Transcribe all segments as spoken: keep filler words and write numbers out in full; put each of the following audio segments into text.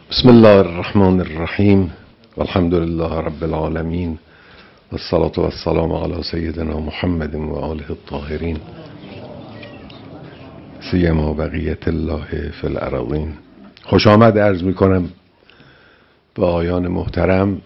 بسم الله الرحمن الرحیم والحمد لله رب العالمین والصلاة والسلام علی سیدنا محمد و آله الطاهرین سیما بقیت الله فی الارضین. خوش آمد عرض می کنم به آیان محترم.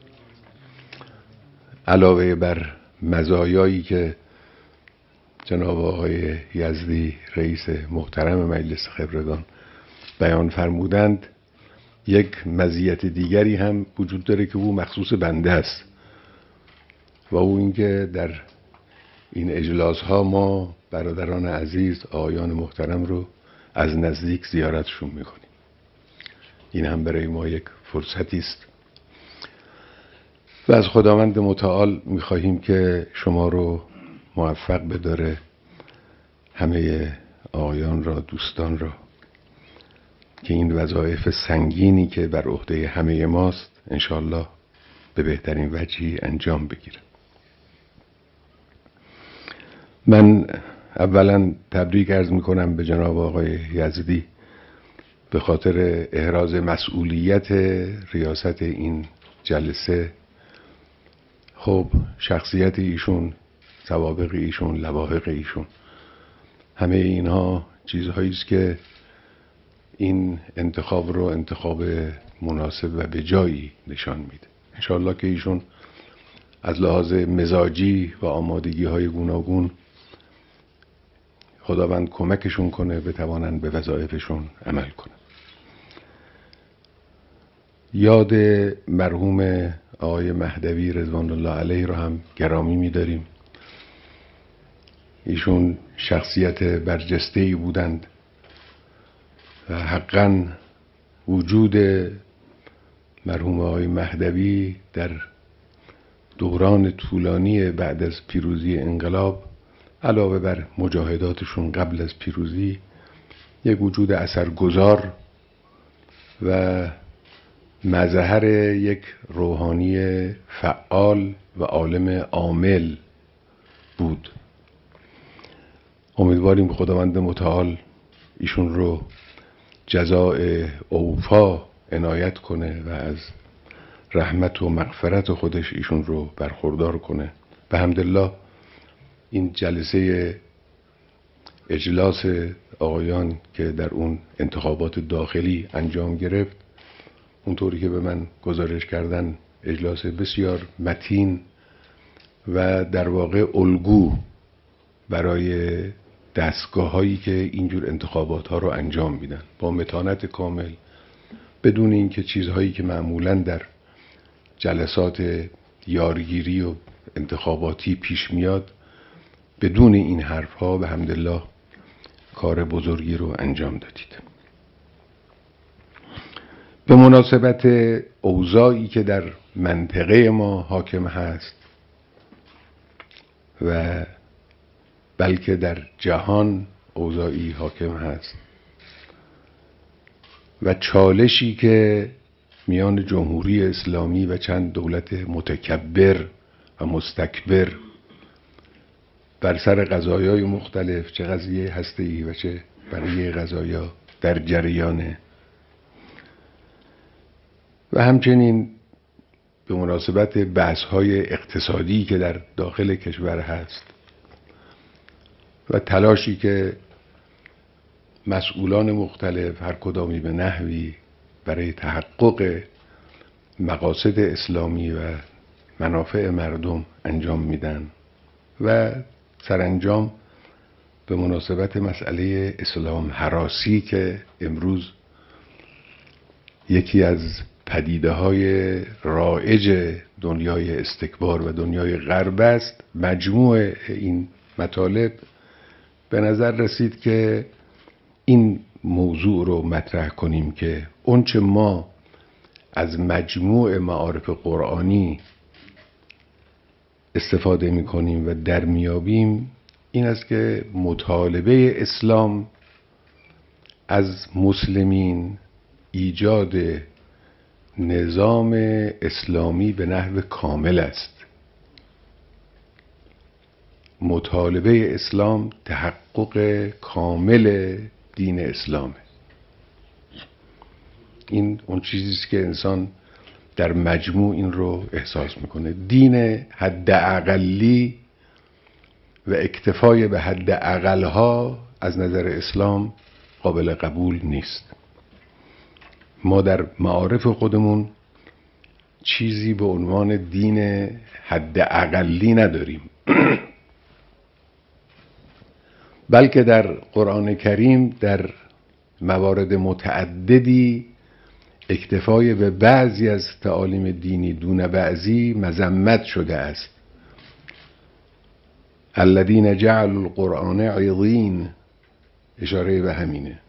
علاوه بر مزایایی که جناب آقای یزدی رئیس محترم مجلس خبرگان بیان فرمودند، یک مزیت دیگری هم وجود داره که او مخصوص بنده است و او اینکه در این اجلاس ها ما برادران عزیز آقایان محترم رو از نزدیک زیارتشون میکنیم. این هم برای ما یک فرصتی است و از خداوند متعال میخواهیم که شما رو موفق بداره، همه آقایان را، دوستان را، که این وظایف سنگینی که بر عهده همه ماست انشاءالله به بهترین وجهی انجام بگیره. من اولا تبریک عرض میکنم به جناب آقای یزدی به خاطر احراز مسئولیت ریاست این جلسه. خب شخصیت ایشون، سوابق ایشون، لواحق ایشون، همه اینها چیزهایی است که این انتخاب رو انتخاب مناسب و به جایی نشان میده. انشاءالله که ایشون از لحاظ مزاجی و آمادگی های گوناگون خداوند کمکشون کنه بتوانن به وظایفشون عمل کنن. یاد مرحوم آقای مهدوی رضوان الله علیه رو هم گرامی می‌داریم. ایشون شخصیت برجسته‌ای بودند و حقاً وجود مرحوم آقای مهدوی در دوران طولانی بعد از پیروزی انقلاب علاوه بر مجاهداتشون قبل از پیروزی یک وجود اثرگذار و مظهر یک روحانی فعال و عالم عامل بود. امیدواریم خداوند متعال ایشون رو جزاء اوفا عنایت کنه و از رحمت و مغفرت خودش ایشون رو برخوردار کنه. به حمدالله این جلسه اجلاس آقایان که در اون انتخابات داخلی انجام گرفت، اونطوری که به من گزارش کردن اجلاس بسیار متین و در واقع الگو برای دستگاه هایی که اینجور انتخابات ها رو انجام میدن، با متانت کامل، بدون اینکه چیزهایی که معمولا در جلسات یارگیری و انتخاباتی پیش میاد، بدون این حرف ها به حمدالله کار بزرگی رو انجام دادید. به مناسبت اوضاعی که در منطقه ما حاکم هست و بلکه در جهان اوضاعی حاکم هست و چالشی که میان جمهوری اسلامی و چند دولت متکبر و مستکبر بر سر قضایای مختلف، چه قضیه هسته‌ای و چه بقیه قضایا، در جریانه و همچنین به مناسبت بحث‌های اقتصادی که در داخل کشور هست و تلاشی که مسئولان مختلف هر کدامی به نحوی برای تحقق مقاصد اسلامی و منافع مردم انجام میدن و سرانجام به مناسبت مسئله اسلام هراسی که امروز یکی از پدیده های رایج دنیای استکبار و دنیای غرب است، مجموع این مطالب به نظر رسید که این موضوع رو مطرح کنیم که اونچه ما از مجموع معارف قرآنی استفاده می کنیم و در میابیم این است که مطالبه اسلام از مسلمین ایجاد نظام اسلامی به نحو کامل است. مطالبه اسلام تحقق کامل دین اسلامه. این اون چیزی است که انسان در مجموع این رو احساس میکنه. دین حد اقلی و اکتفای به حد اقلها از نظر اسلام قابل قبول نیست. ما در معارف خودمون چیزی به عنوان دین حد اقلی نداریم بلکه در قرآن کریم در موارد متعددی اکتفای به بعضی از تعالیم دینی دون بعضی مذمت شده است. الذین جعلوا القرآن عضین، اشاره به همینه.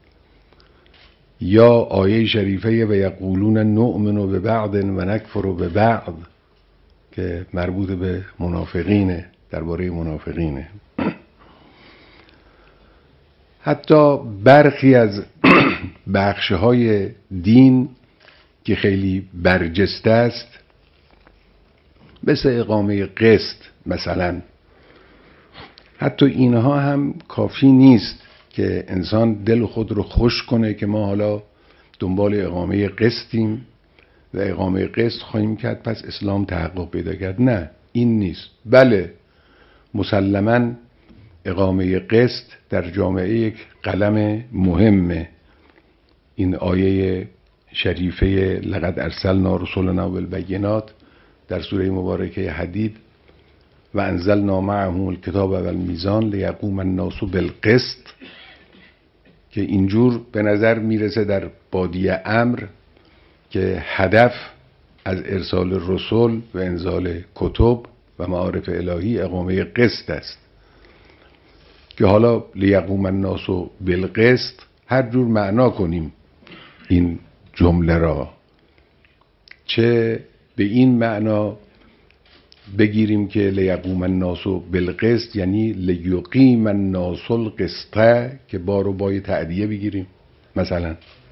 یا آیه شریفه و یقولون نؤمن به بعض و نکفر به بعض که مربوط به منافقینه، درباره منافقینه. حتی برخی از بخش‌های دین که خیلی برجسته است، مثل اقامه قسط مثلا، حتی اینها هم کافی نیست که انسان دل خود رو خوش کنه که ما حالا دنبال اقامه قسطیم و اقامه قسط خواهیم کرد پس اسلام تحقق پیدا کرد. نه، این نیست. بله، مسلماً اقامه قسط در جامعه یک قلم مهمه. این آیه شریفه لقد ارسلنا رسلنا بالبینات در سوره مبارکه حدید و انزلنا معهم الکتاب والمیزان لیقوم الناس بالقسط که اینجور به نظر میرسه در بادیه امر که هدف از ارسال رسول و انزال کتب و معارف الهی اقامه قسط است که حالا لیقوم الناس بالقسط هر جور معنا کنیم این جمله را، چه به این معنا بگیریم که لیقوم الناس بالقسط یعنی لیقیم الناس القسط که بار و بای تعدیه بگیریم مثلا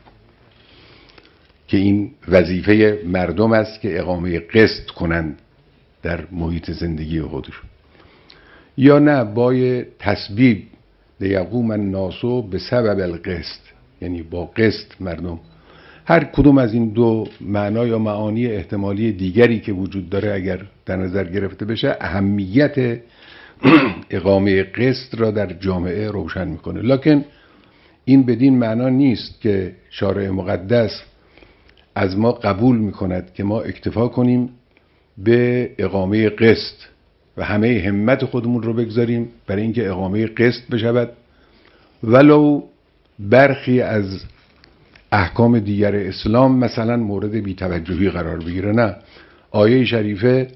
که این وظیفه مردم است که اقامه قسط کنند در محیط زندگی خودشون، یا نه بای تسبیب لیقوم الناس به سبب القسط یعنی با قسط مردم. هر کدوم از این دو معنا یا معانی احتمالی دیگری که وجود داره اگر در نظر گرفته بشه اهمیت اقامه قسط را در جامعه روشن میکنه. لکن این بدین معنا نیست که شارع مقدس از ما قبول میکند که ما اکتفا کنیم به اقامه قسط و همه همت خودمون رو بگذاریم برای اینکه اقامه قسط بشود ولو برخی از احکام دیگر اسلام مثلا مورد بی‌توجهی قرار بگیره. نه، آیه شریفه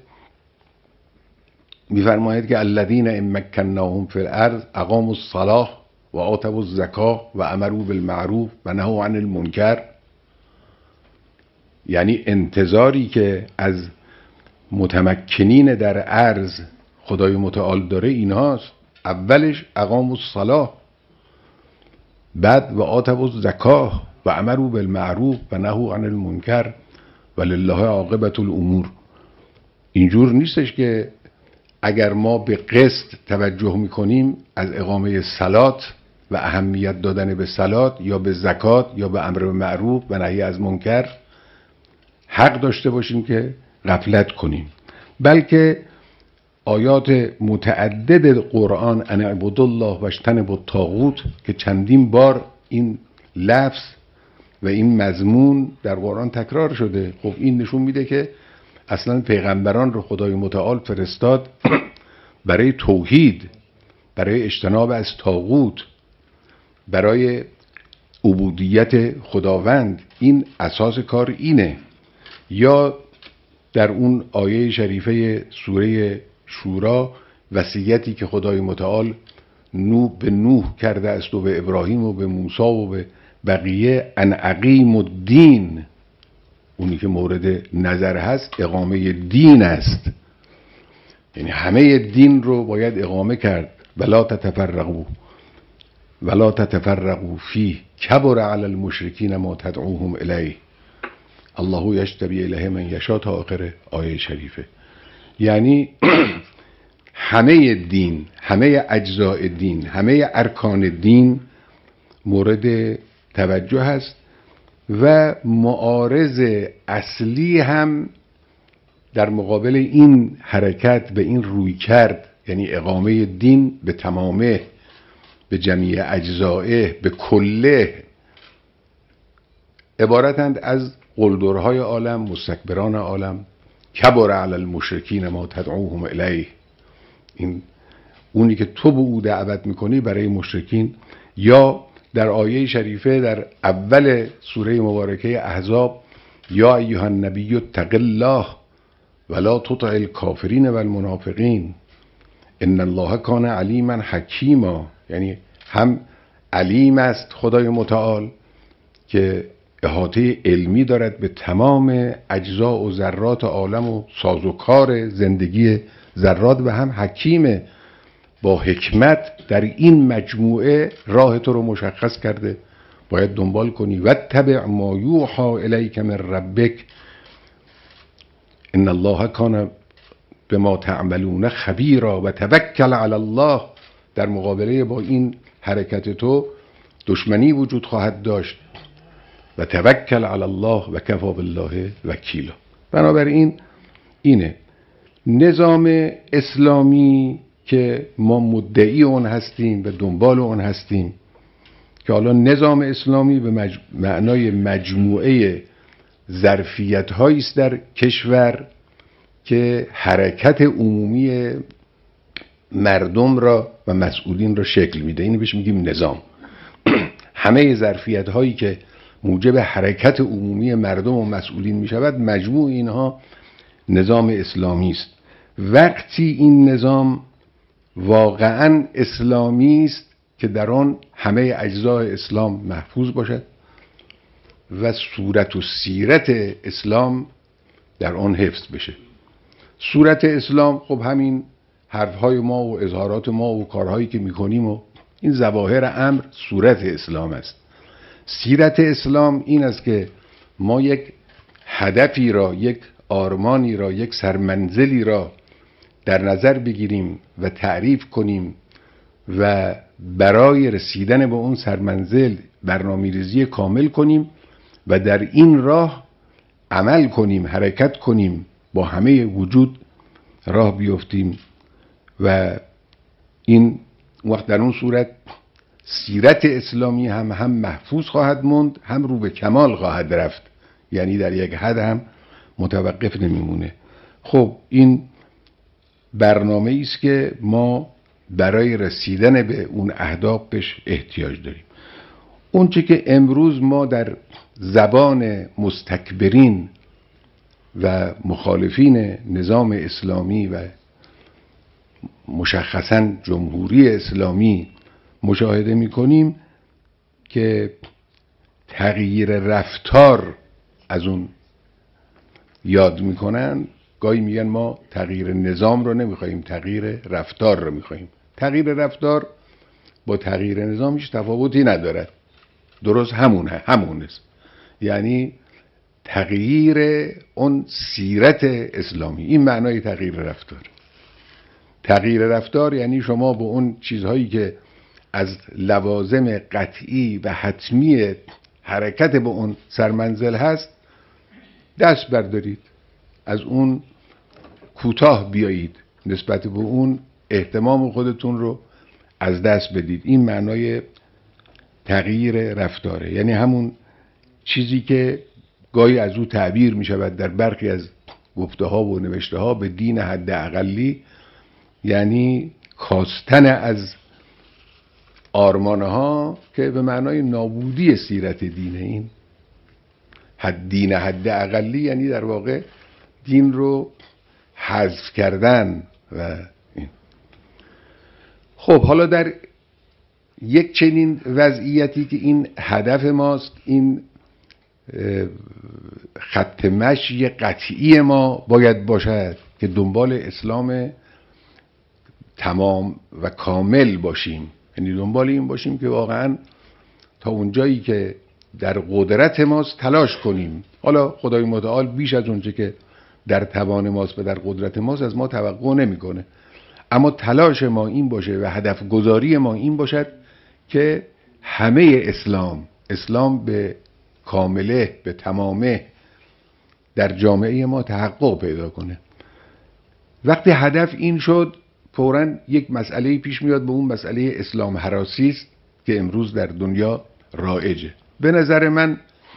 میفرماید که الذین ان مکناهم فی الارض اقاموا الصلاة و آتوا الزکاة و امروا بالمعروف و نهوا عن المنکر، یعنی انتظاری که از متمکنین در ارض خدای متعال داره اینهاست. اولش اقاموا الصلاة، بعد و آتوا الزکاة و امروا بالمعروف و نهوا عن المنکر ولله عاقبة الامور. اینجور نیستش که اگر ما به قسط توجه میکنیم از اقامه صلات و اهمیت دادن به صلات یا به زکات یا به امر معروف و نهی از منکر حق داشته باشیم که غفلت کنیم، بلکه آیات متعدد قرآن ان اعبدوا الله واجتنبوا الطاغوت که چندین بار این لفظ و این مضمون در قرآن تکرار شده، خب این نشون میده که اصلا پیغمبران رو خدای متعال فرستاد برای توحید، برای اجتناب از طاغوت، برای عبودیت خداوند. این اساس کار اینه. یا در اون آیه شریفه سوره شورا وصیتی که خدای متعال نوح به نوح کرده است و به ابراهیم و به موسی و به بقیه ان اقیم الدین، اونی که مورد نظر هست اقامه دین است، یعنی همه دین رو باید اقامه کرد. ولا تتفرقوا ولا تتفرقوا فیه کبر علی المشرکین ما تدعوهم الیه الله یجتبی الیه من یشاء تا آخر آیه شریفه. یعنی همه دین، همه اجزاء دین، همه ارکان دین مورد توجه هست و معارض اصلی هم در مقابل این حرکت به این روی کرد، یعنی اقامه دین به تمامه، به جمیع اجزائه، به کله، عبارتند از قلدرهای عالم، مستکبران عالم. کبر علی المشرکین ما تدعوهم الیه، این اونی که تو به او دعوت میکنی برای مشرکین. یا در آیه شریفه در اول سوره مبارکه احزاب، یا ایها النبی اتق الله ولا تطع الکافرین و المنافقین ان الله کان علیما حکیما، یعنی هم علیم است خدای متعال که احاطه علمی دارد به تمام اجزا و ذرات عالم و سازوکار زندگی ذرات، و هم حکیم با حکمت در این مجموعه راه تو رو مشخص کرده، باید دنبال کنی. و تبع ما یوحى الیک من ربک ان الله کان بما تعملون خبیرا و توکل علی الله. در مقابله با این حرکت تو دشمنی وجود خواهد داشت، و توکل علی الله و کفی بالله وکیلا. بنابراین اینه نظام اسلامی که ما مدعی اون هستیم و دنبال اون هستیم، که حالا نظام اسلامی به مج... معنای مجموعه ظرفیت هایی است در کشور که حرکت عمومی مردم را و مسئولین را شکل میده. اینو بهش میگیم نظام. همه ظرفیت هایی که موجب حرکت عمومی مردم و مسئولین میشود، مجموع اینها نظام اسلامی است. وقتی این نظام واقعا اسلامی است که در آن همه اجزای اسلام محفوظ باشد و صورت و سیرت اسلام در آن حفظ بشه. صورت اسلام خب همین حرفهای ما و اظهارات ما و کارهایی که میکنیم و این ظواهر امر صورت اسلام است. سیرت اسلام این است که ما یک هدفی را، یک آرمانی را، یک سرمنزلی را در نظر بگیریم و تعریف کنیم و برای رسیدن به اون سرمنزل برنامه‌ریزی کامل کنیم و در این راه عمل کنیم، حرکت کنیم، با همه وجود راه بیفتیم. و این وقت در اون صورت سیرت اسلامی هم هم محفوظ خواهد موند، هم رو به کمال خواهد رفت، یعنی در یک حد هم متوقف نمیمونه. خب این برنامه است که ما برای رسیدن به اون اهداف بهش احتیاج داریم. اون چه که امروز ما در زبان مستکبرین و مخالفین نظام اسلامی و مشخصاً جمهوری اسلامی مشاهده می‌کنیم که تغییر رفتار از اون یاد می‌کنن، گاهی میگن ما تغییر نظام رو نمی‌خوایم، تغییر رفتار رو می‌خوایم. تغییر رفتار با تغییر نظام هیچ تفاوتی ندارد، درست همونه همون است. یعنی تغییر اون سیرت اسلامی، این معنای تغییر رفتار. تغییر رفتار یعنی شما به اون چیزهایی که از لوازم قطعی و حتمی حرکت به اون سرمنزل هست دست بردارید، از اون کوتاه بیایید، نسبت به اون اهتمام خودتون رو از دست بدید. این معنای تغییر رفتاره. یعنی همون چیزی که گاهی از او تعبیر می شود در برخی از گفته ها و نوشته ها به دین حد اقلی، یعنی کاستن از آرمانه ها که به معنای نابودی سیرت دینه. این حد دین حد اقلی یعنی در واقع دین رو حذف کردن. و این خب حالا در یک چنین وضعیتی که این هدف ماست، این خط مشی قطعی ما باید باشد که دنبال اسلام تمام و کامل باشیم، یعنی دنبال این باشیم که واقعا تا اونجایی که در قدرت ماست تلاش کنیم. حالا خدای متعال بیش از اونچه که در توان ماست و در قدرت ماست از ما توقع نمیکنه، اما تلاش ما این باشه و هدف گذاری ما این باشد که همه اسلام اسلام به کامله، به تمامه در جامعه ما تحقق پیدا کنه. وقتی هدف این شد، فوراً یک مسئله پیش میاد، به اون مسئله اسلام هراسی است که امروز در دنیا رایجه. به نظر من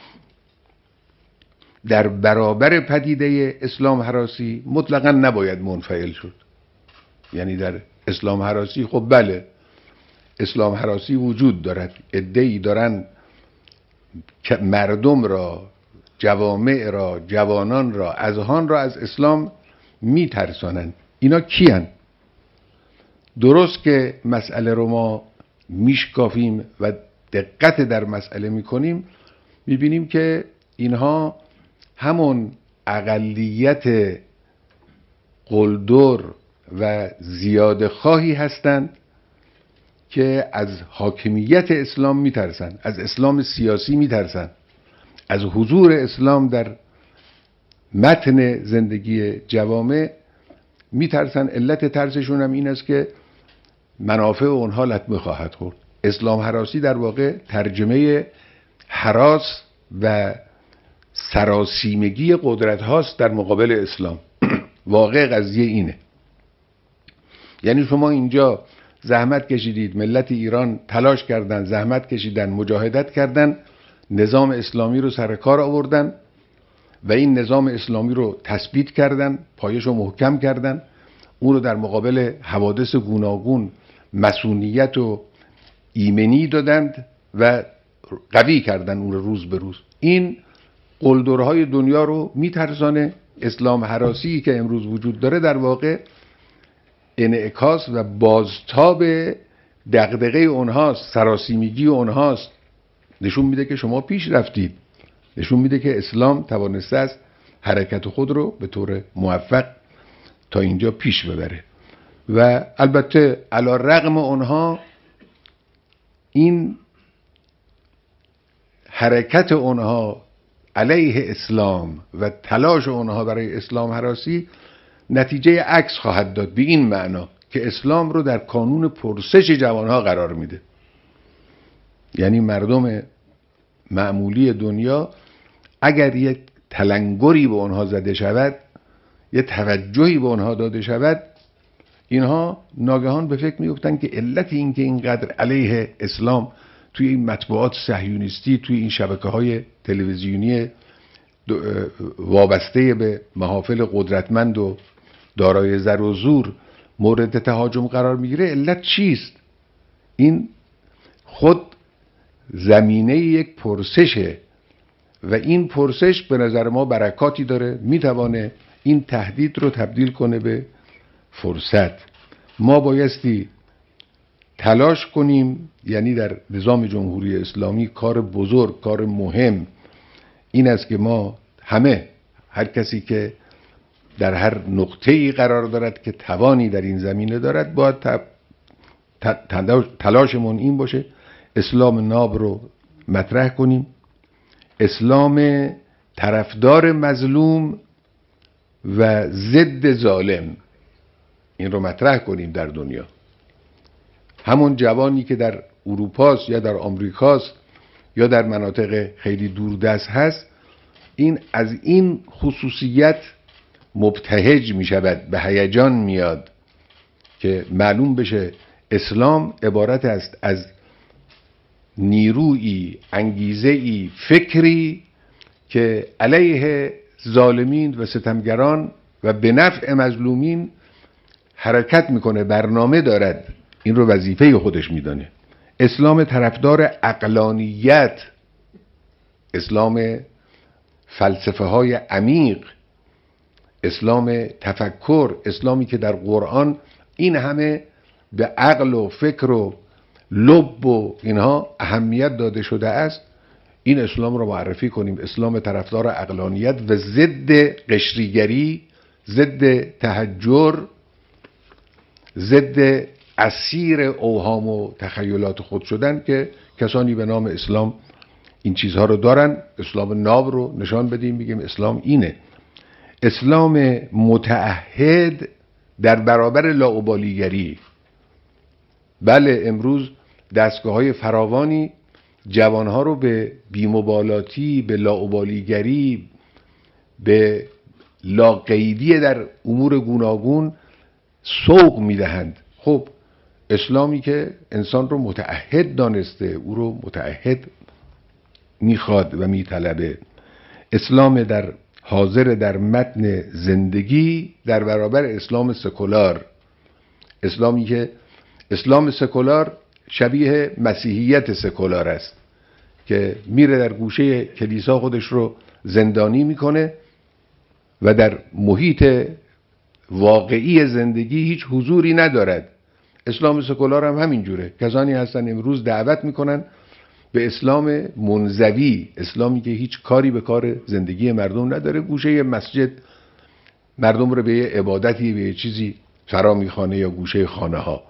در برابر پدیده اسلام هراسی مطلقاً نباید منفعل شد. یعنی در اسلام هراسی، خب بله اسلام هراسی وجود دارد، عده‌ای دارن که مردم را، جوامع را، جوانان را، اذهان را از اسلام میترسانند. اینا کیان؟ درست که مسئله رو ما میشکافیم و دقت در مسئله میکنیم، میبینیم که اینها همون اقلیت قلدر و زیاده خواهی هستند که از حاکمیت اسلام میترسن، از اسلام سیاسی میترسن، از حضور اسلام در متن زندگی جوامع میترسن. علت ترسشون هم این است که منافع اونها لطمه خواهد خورد. اسلام هراسی در واقع ترجمه هراس و سراسیمگی قدرت هاست در مقابل اسلام. واقع قضیه اینه. یعنی شما اینجا زحمت کشیدید، ملت ایران تلاش کردن، زحمت کشیدن، مجاهدت کردن، نظام اسلامی رو سر کار آوردن و این نظام اسلامی رو تثبیت کردن، پایش رو محکم کردن، اون رو در مقابل حوادث گوناگون مسئولیت و ایمنی دادند و قوی کردن اون رو روز به روز. این قلدرهای دنیا رو میترسانه. اسلام هراسی که امروز وجود داره در واقع انعکاس و بازتاب دغدغه اونهاست، سراسیمگی اونهاست. نشون میده که شما پیش رفتید، نشون میده که اسلام توانسته است حرکت خود رو به طور موفق تا اینجا پیش ببره. و البته علی رغم اونها، این حرکت اونها علیه اسلام و تلاش اونها برای اسلام هراسی نتیجه عکس خواهد داد، به این معنا که اسلام رو در کانون پرسش جوانها قرار میده. یعنی مردم معمولی دنیا اگر یک تلنگری به اونها زده شود، یک توجهی به اونها داده شود، اینها ناگهان به فکر میفتن که علت این که اینقدر علیه اسلام توی این مطبوعات صهیونیستی، توی این شبکه‌های تلویزیونی وابسته به محافل قدرتمند و دارای زر و زور مورد تهاجم قرار میگیره، علت چیست؟ این خود زمینه یک پرسشه و این پرسش به نظر ما برکاتی داره، میتوانه این تهدید رو تبدیل کنه به فرصت. ما بایستی تلاش کنیم، یعنی در نظام جمهوری اسلامی کار بزرگ، کار مهم این است که ما همه، هر کسی که در هر نقطه‌ای قرار دارد که توانی در این زمینه دارد، باید تلاشمون این باشه اسلام ناب رو مطرح کنیم، اسلام طرفدار مظلوم و ضد ظالم، این رو مطرح کنیم در دنیا. همون جوانی که در اروپاست یا در آمریکاست یا در مناطق خیلی دوردست هست، این از این خصوصیت مبتهج می شود، به هیجان میاد که معلوم بشه اسلام عبارت است از نیرویی، انگیزه‌ای، فکری که علیه ظالمین و ستمگران و به نفع مظلومین حرکت میکنه، برنامه دارد، این رو وظیفه خودش میدانه. اسلام طرفدار عقلانیت، اسلام فلسفه های عمیق، اسلام تفکر، اسلامی که در قرآن این همه به عقل و فکر و لب و اینها اهمیت داده شده است، این اسلام رو معرفی کنیم. اسلام طرفدار عقلانیت و ضد قشریگری، ضد تحجر، ضد اسیر اوهام و تخیلات خود شدن که کسانی به نام اسلام این چیزها رو دارن. اسلام ناب رو نشان بدیم، بگیم اسلام اینه. اسلام متعهد در برابر لاابالیگری. بله امروز دستگاه های فراوانی جوانها رو به بی‌مبالاتی، به لاابالیگری، به لاقیدی در امور گوناگون سوق میدهند. خب اسلامی که انسان رو متعهد دانسته، او رو متعهد میخواد و میطلبه، اسلام در حاضر در متن زندگی در برابر اسلام سکولار، اسلامی که اسلام سکولار شبیه مسیحیت سکولار است که میره در گوشه کلیسا خودش رو زندانی میکنه و در محیط واقعی زندگی هیچ حضوری ندارد. اسلام سکولار هم همینجوره. کسانی هستن امروز دعوت میکنن به اسلام منزوی، اسلامی که هیچ کاری به کار زندگی مردم نداره، گوشه مسجد مردم رو به یه عبادتی، به یه چیزی فرا میخوانه یا گوشه خانه ها.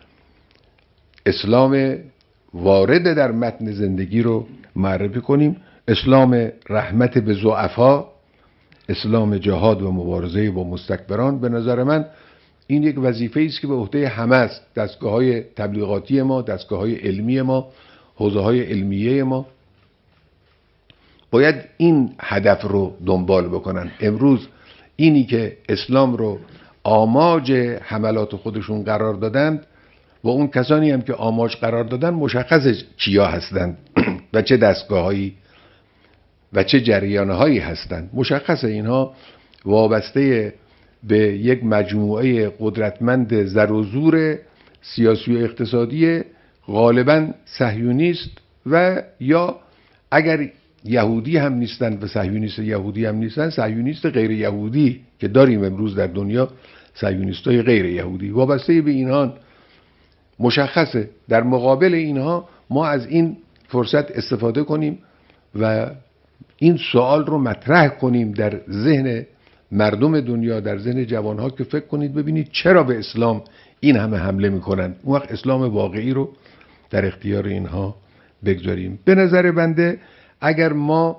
اسلام وارد در متن زندگی رو معرفی کنیم. اسلام رحمت به ضعفا، اسلام جهاد و مبارزه با مستکبران. به نظر من این یک وظیفه است که به عهده همه است، دستگاه‌های تبلیغاتی ما، دستگاه‌های علمی ما، حوزه‌های علمیه ما باید این هدف رو دنبال بکنن. امروز اینی که اسلام رو آماج حملات خودشون قرار دادند و اون کسانی هم که آماج قرار دادن مشخصه کیا هستند و چه دستگاه‌هایی و چه جریان‌هایی هستند. مشخصه اینها وابسته به یک مجموعه قدرتمند زر و زور سیاسی و اقتصادی غالباً صهیونیست و یا اگر یهودی هم نیستن و صهیونیست یهودی هم نیستن، صهیونیست غیر یهودی که داریم امروز در دنیا، صهیونیستای غیر یهودی وابسته به اینها. مشخصه در مقابل اینها ما از این فرصت استفاده کنیم و این سوال رو مطرح کنیم در ذهن مردم دنیا، در ذهن جوانها که فکر کنید ببینید چرا به اسلام این همه حمله میکنن. اون وقت اسلام واقعی رو در اختیار اینها بگذاریم. به نظر بنده اگر ما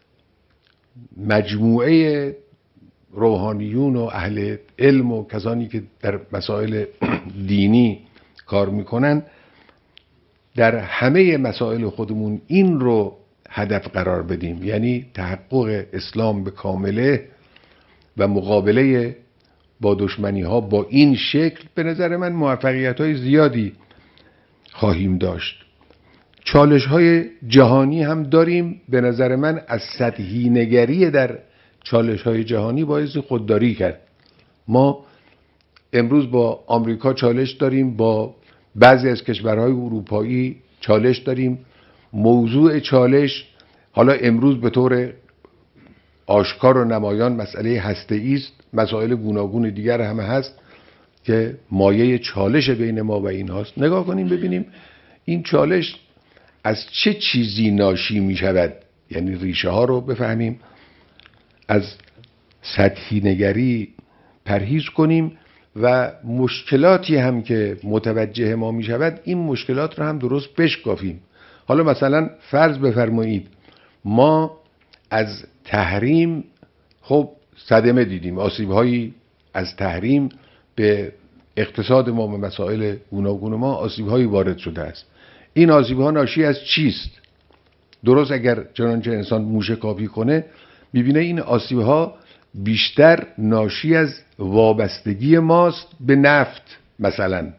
مجموعه روحانیون و اهل علم و کسانی که در مسائل دینی کار میکنن در همه مسائل خودمون این رو هدف قرار بدیم، یعنی تحقق اسلام به کامله و مقابله با دشمنی ها با این شکل، به نظر من موفقیت های زیادی خواهیم داشت. چالش های جهانی هم داریم. به نظر من از سطحی نگری در چالش های جهانی باعث خودداری کرد. ما امروز با آمریکا چالش داریم، با بعضی از کشورهای اروپایی چالش داریم. موضوع چالش حالا امروز به طور آشکار و نمایان مسئله هسته‌ای است، مسائل گوناگون دیگر همه هست که مایه چالش بین ما و اینهاست. نگاه کنیم ببینیم این چالش از چه چیزی ناشی می شود، یعنی ریشه ها رو بفهمیم، از سطحی نگری پرهیز کنیم و مشکلاتی هم که متوجه ما می شود این مشکلات رو هم درست بشکافیم. حالا مثلا فرض بفرمایید ما از تحریم خب صدمه دیدیم، آسیب‌هایی از تحریم به اقتصاد ما و مسائل گوناگون ما آسیب‌هایی وارد شده است. این آسیب‌ها ناشی از چیست؟ درست اگر چنانچه انسان موشکافی کنه می‌بینه این آسیب‌ها بیشتر ناشی از وابستگی ماست به نفت مثلا،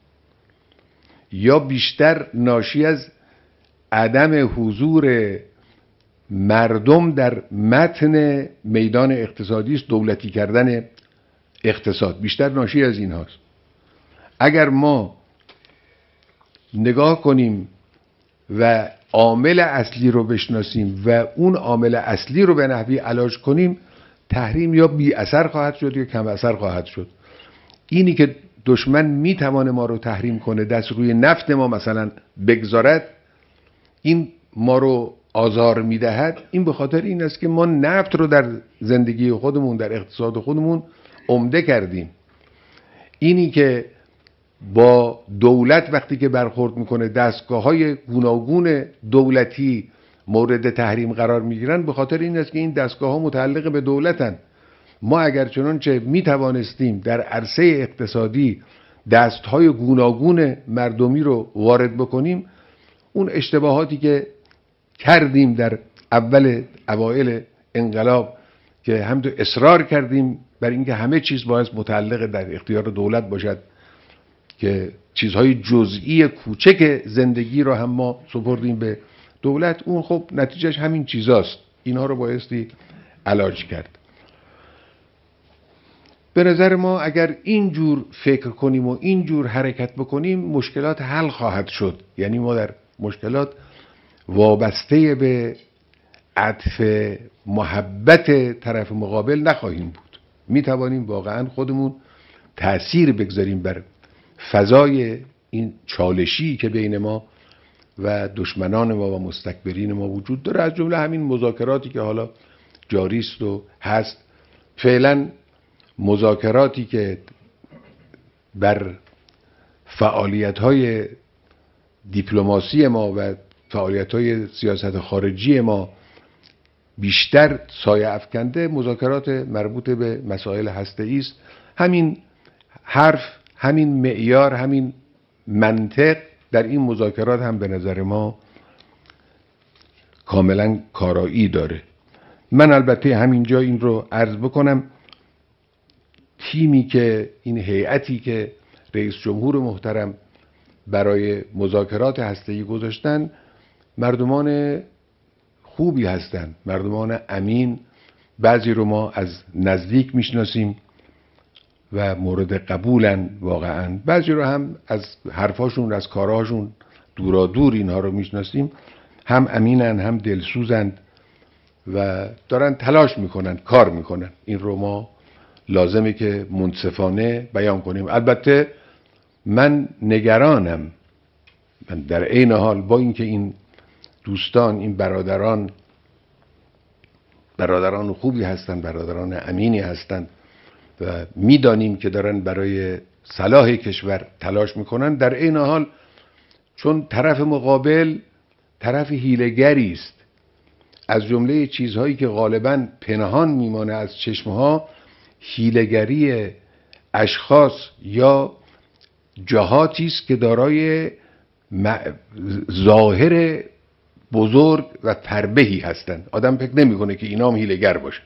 یا بیشتر ناشی از عدم حضور مردم در متن میدان اقتصادی است، دولتی کردن اقتصاد بیشتر ناشی از این هاست. اگر ما نگاه کنیم و عامل اصلی رو بشناسیم و اون عامل اصلی رو به نحوی علاج کنیم، تحریم یا بی اثر خواهد شد یا کم اثر خواهد شد. اینی که دشمن میتوانه ما رو تحریم کنه، دست روی نفت ما مثلا بگذارد، این ما رو آزار میدهد، این به خاطر این است که ما نفت رو در زندگی خودمون، در اقتصاد خودمون عمده کردیم. اینی که با دولت وقتی که برخورد میکنه دستگاه‌های گوناگون دولتی مورد تحریم قرار میگیرن، به خاطر این است که این دستگاه‌ها متعلق به دولتن. ما اگر چنانچه میتوانستیم در عرصه اقتصادی دستهای گوناگون مردمی رو وارد بکنیم، اون اشتباهاتی که کردیم در اول اوایل انقلاب که همینطور اصرار کردیم بر اینکه همه چیز باید متعلق در اختیار دولت باشد که چیزهای جزئی کوچک زندگی رو هم ما سپردیم به دولت، اون خب نتیجهش همین چیزاست. اینها رو بایستی علاج کرد. به نظر ما اگر اینجور فکر کنیم و اینجور حرکت بکنیم مشکلات حل خواهد شد. یعنی ما در مشکلات وابسته به عطف محبت طرف مقابل نخواهیم بود. می توانیم واقعا خودمون تأثیر بگذاریم بر فضای این چالشی که بین ما و دشمنان ما و مستکبرین ما وجود داره، از جمله همین مذاکراتی که حالا جاری است و هست. فعلا مذاکراتی که بر فعالیت‌های دیپلماسی ما و فعالیت‌های سیاست خارجی ما بیشتر سایه افکنده، مذاکرات مربوط به مسائل هسته‌ای است. همین حرف، همین معیار، همین منطق در این مذاکرات هم به نظر ما کاملا کارایی داره. من البته همینجا این رو عرض بکنم، تیمی که این هیئتی که رئیس جمهور محترم برای مذاکرات هسته‌ای گذاشتن مردمان خوبی هستند، مردمان امین. بعضی رو ما از نزدیک میشناسیم و مورد قبولن واقعا، بعضی رو هم از حرفاشون، از کارهاشون دورا دور اینها رو میشناسیم. هم امینن، هم دلسوزند و دارن تلاش میکنن، کار میکنن. این رو ما لازمه که منصفانه بیان کنیم. البته من نگرانم، من در عین حال با اینکه این دوستان، این برادران برادران خوبی هستند، برادران امینی هستند و میدانیم که دارن برای صلاح کشور تلاش میکنن، در عین حال چون طرف مقابل طرف حیله‌گری است، از جمله چیزهایی که غالباً پنهان میمانه از چشمها حیله‌گری اشخاص یا جهاتی است که دارای ظاهر بزرگ و فربهی هستند. آدم فکر نمیکنه که اینا هم حیله‌گر باشن.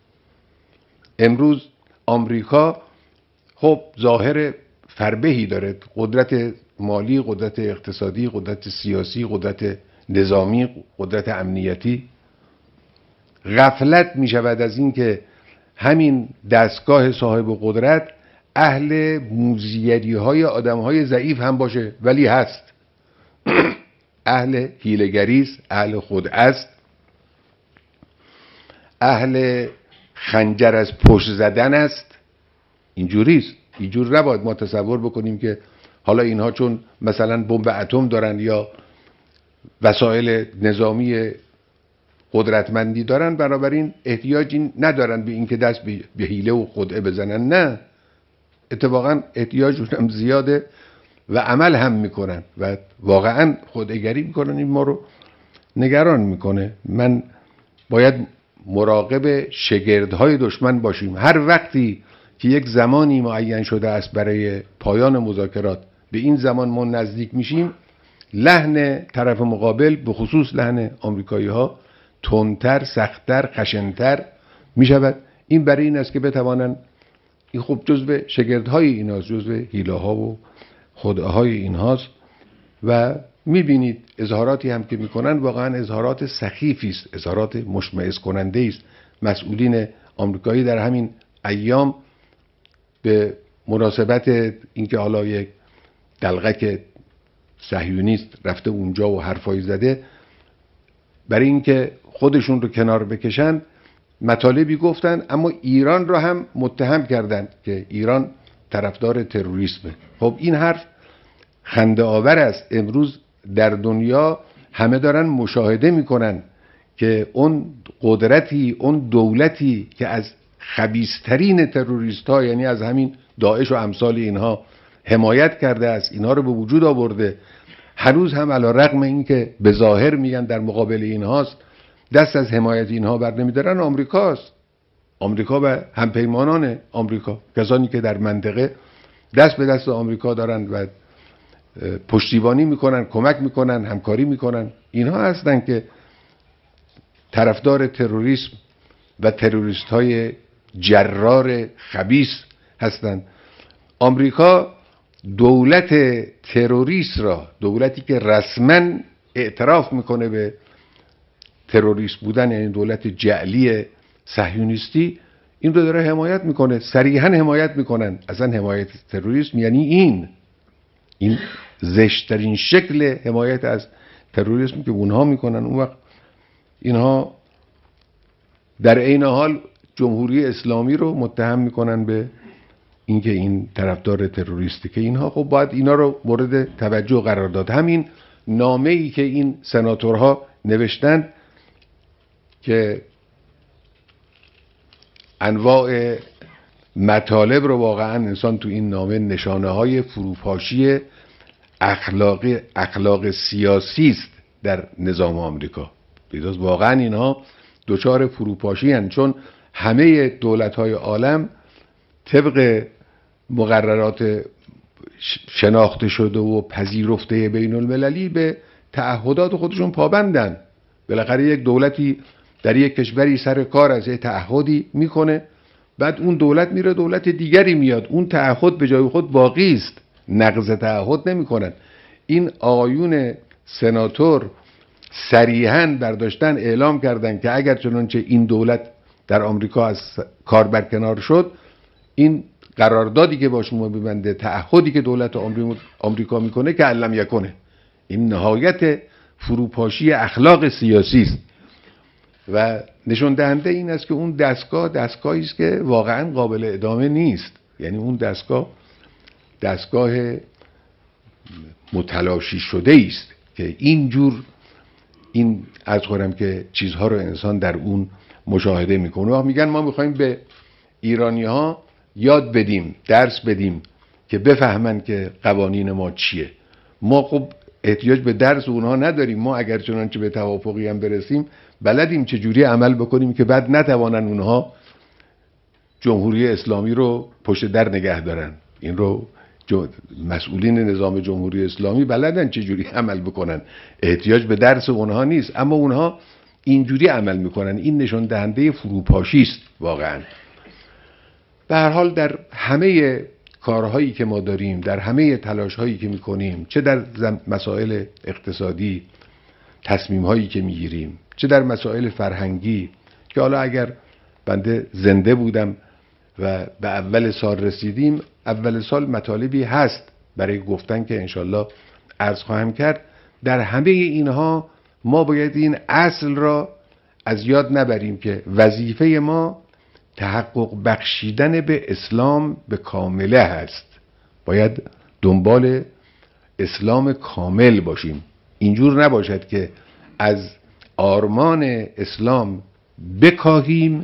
امروز آمریکا خب ظاهر فربهی داره، قدرت مالی، قدرت اقتصادی، قدرت سیاسی، قدرت نظامی، قدرت امنیتی. غفلت می شود از این که همین دستگاه صاحب قدرت اهل موذیری های آدم های ضعیف هم باشه، ولی هست. اهل حیله‌گری است، اهل خدعه است، اهل خنجر از پشت زدن است. اینجوری است. اینجور نباید ما تصور بکنیم که حالا اینها چون مثلا بمب اتم دارن یا وسایل نظامی قدرتمندی دارن بنابراین احتیاجی ندارن به اینکه دست به حیله و خدعه بزنن. نه، اتفاقا احتیاجشون هم زیاده و عمل هم میکنن و واقعا خودعه‌گری میکنن. این ما رو نگران میکنه. من باید مراقب شگردهای دشمن باشیم. هر وقتی که یک زمانی معین شده است برای پایان مذاکرات، به این زمان ما نزدیک میشیم، لحن طرف مقابل به خصوص لحن آمریکایی ها تندتر، سختتر، خشنتر میشود. این برای این است که بتوانند، این خب جزو شگردهای ایناست، جزو حیله ها و خدعه های اینهاست و میبینید اظهاراتی هم که میکنن واقعا اظهارات سخیفی است، اظهارات مشمئز کننده است. مسئولین آمریکایی در همین ایام به مناسبت اینکه حالا یک دلغک صهیونیست رفته اونجا و حرفایی زده، برای اینکه خودشون رو کنار بکشن مطالبی گفتن، اما ایران رو هم متهم کردند که ایران طرفدار تروریسمه. خب این حرف خنده آور است. امروز در دنیا همه دارن مشاهده میکنن که اون قدرتی، اون دولتی که از خبیثترین تروریست ها، یعنی از همین داعش و امثال اینها حمایت کرده است، اینها رو به وجود آورده، هنوز هم علی رغم این که به ظاهر میگن در مقابل اینهاست، دست از حمایت اینها بر نمیدارن. آمریکاست. آمریکا و همپیمانان آمریکا، کسانی که در منطقه دست به دست آمریکا دارند و پشتیبانی میکنن، کمک میکنن، همکاری میکنن. اینها هستن که طرفدار تروریسم و تروریست های جرار خبیث هستند. آمریکا دولت تروریست را، دولتی که رسما اعتراف میکنه به تروریست بودن، یعنی دولت جعلی صهیونیستی، این رو داره حمایت میکنه، صریحا حمایت میکنن. اصلا حمایت تروریسم یعنی این این زشترین شکل حمایت از تروریسم که اونها میکنن. اون وقت اینها در عین حال جمهوری اسلامی رو متهم میکنن به اینکه این طرفدار تروریستی، که اینها خب باید اینا رو مورد توجه قرار داد. همین نامه‌ای که این سناتورها نوشتند که انواع مطالب رو واقعا انسان تو این نامه نشانه های فروپاشی اخلاقی اخلاق سیاسی است در نظام آمریکا. بیداز واقعا اینها دچار فروپاشی هستند، چون همه دولت های عالم طبق مقررات شناخته شده و پذیرفته بین المللی به تعهدات خودشون پابندن. بالاخره یک دولتی در یک کشوری سر کار از یک تعهدی میکنه، بعد اون دولت میره دولت دیگری میاد، اون تعهد به جای خود باقی است، نقض تعهد نمیکنن. این آقایون سناتور صریحاً برداشتن اعلام کردن که اگر چنانچه این دولت در آمریکا از کار برکنار شد، این قراردادی که با شما میبنده، تعهدی که دولت آمریکا میکنه که علم یکنه. این نهایت فروپاشی اخلاق سیاسی است و نشون دهنده این است که اون دستگاه دستگاهی است که واقعا قابل ادامه نیست. یعنی اون دستگاه دستگاه متلاشی شده است که اینجور این از خودم که چیزها رو انسان در اون مشاهده میکنه. و میگن ما میخوایم به ایرانی ها یاد بدیم، درس بدیم که بفهمن که قوانین ما چیه. ما خب احتیاج به درس اونها نداریم. ما اگر چنانچه به توافقی هم برسیم بلدیم چه جوری عمل بکنیم که بعد نتوانن اونها جمهوری اسلامی رو پشت در نگه دارن. این رو مسئولین نظام جمهوری اسلامی بلدن چه جوری عمل بکنن، احتیاج به درس اونها نیست، اما اونها اینجوری عمل میکنن. این نشون دهنده فروپاشی است واقعا. به هر حال در همه کارهایی که ما داریم، در همه تلاشهایی که میکنیم، چه در مسائل اقتصادی، تصمیمهایی که میگیریم، چه در مسائل فرهنگی، که حالا اگر بنده زنده بودم و به اول سال رسیدیم، اول سال مطالبی هست برای گفتن که انشالله عرض خواهم کرد. در همه اینها ما باید این اصل را از یاد نبریم که وظیفه ما تحقق بخشیدن به اسلام به کامله هست. باید دنبال اسلام کامل باشیم. اینجور نباشد که از آرمان اسلام بکاهیم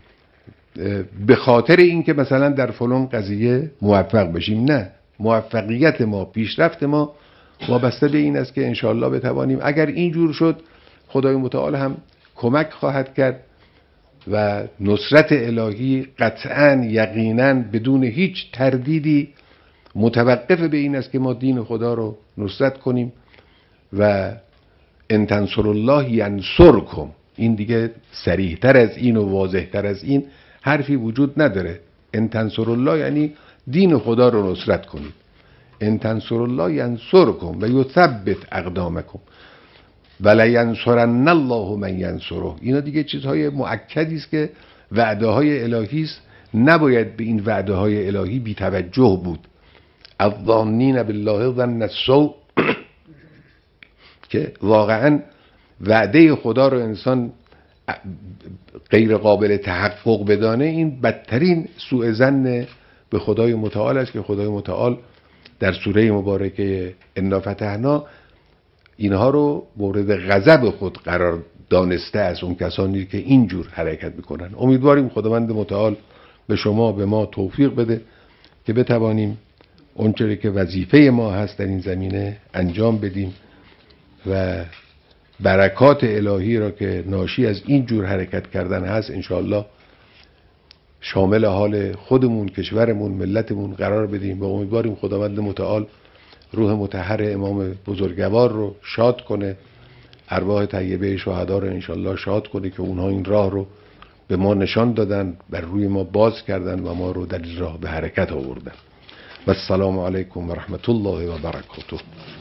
به خاطر اینکه مثلا در فلان قضیه موفق بشیم. نه، موفقیت ما، پیشرفت ما وابسته به این است که انشالله بتوانیم، اگر اینجور شد خدای متعال هم کمک خواهد کرد و نصرت الهی قطعاً یقیناً بدون هیچ تردیدی متوقف به این است که ما دین خدا رو نصرت کنیم. و ان تنصر الله ینصرکم، این دیگه صریح‌تر از این و واضح‌تر از این حرفی وجود نداره. ان تنصر الله یعنی دین خدا رو نصرت کنید. ان تنصر الله ینصرکم و یثبت اقدامکم ولا ینصرن الله من ینصره. اینا دیگه چیزهای مؤکدی است که وعده های الهی است، نباید به این وعده های الهی بی توجه بود. الظانین بالله ظن السوء، که واقعا وعده خدا رو انسان غیر قابل تحقق بدانه، این بدترین سوء ظن به خدای متعال است که خدای متعال در سوره مبارکه انا فتحنا اینها رو مورد غضب خود قرار دانسته از اون کسانی که اینجور حرکت میکنن. امیدواریم خداوند متعال به شما به ما توفیق بده که بتوانیم اونچه که وظیفه ما هست در این زمینه انجام بدیم و برکات الهی را که ناشی از این جور حرکت کردن هست انشاءالله شامل حال خودمون، کشورمون، ملتمون قرار بدیم و امیدواریم خداوند متعال روح مطهر امام بزرگوار رو شاد کنه، ارواح طیبه شهدا رو انشالله شاد کنه که اونها این راه رو به ما نشان دادن، بر روی ما باز کردن و ما رو در این راه به حرکت آوردن. و السلام علیکم و رحمت الله و برکاته.